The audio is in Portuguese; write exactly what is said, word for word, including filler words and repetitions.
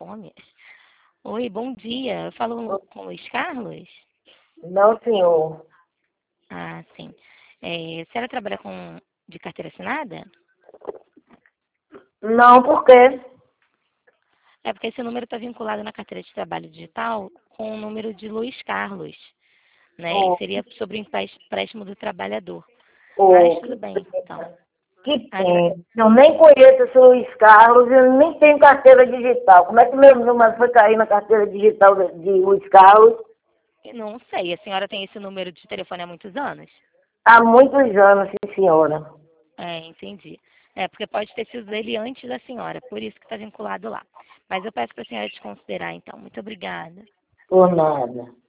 fome. Oi, bom dia. Eu falo com o Luiz Carlos? Não, senhor. Ah, sim. É, a senhora trabalha com de carteira assinada? Não, por quê? É porque esse número está vinculado na carteira de trabalho digital com o número de Luiz Carlos, né? E Oh, seria sobre o empréstimo empréstimo do trabalhador. Mas oh, tudo bem, então. que Agra- pena. Eu nem conheço esse Luiz Carlos, eu nem tenho carteira digital. Como é que meu número foi cair na carteira digital de, de Luiz Carlos? Não sei, a senhora tem esse número de telefone há muitos anos? Há muitos anos, sim, senhora. É, entendi. É, porque pode ter sido dele antes da senhora, por isso que está vinculado lá. Mas eu peço para a senhora desconsiderar, então. Muito obrigada. Por nada.